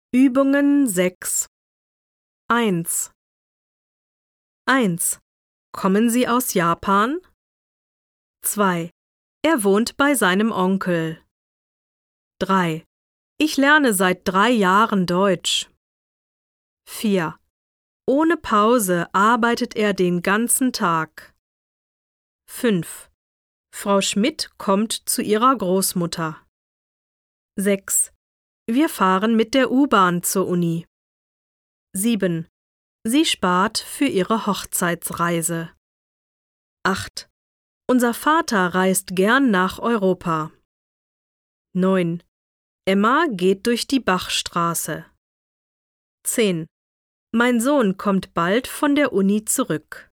Übungen 6. 1. 1. Kommen Sie aus Japan? 2. Er wohnt bei seinem Onkel. 3. Ich lerne seit 3 Jahren Deutsch. 4. Ohne Pause arbeitet er den ganzen Tag. 5. Frau Schmidt kommt zu ihrer Großmutter. 6. Wir fahren mit der U-Bahn zur Uni. 7. Sie spart für ihre Hochzeitsreise. 8. Unser Vater reist gern nach Europa. 9. Emma geht durch die Bachstraße. 10. Mein Sohn kommt bald von der Uni zurück.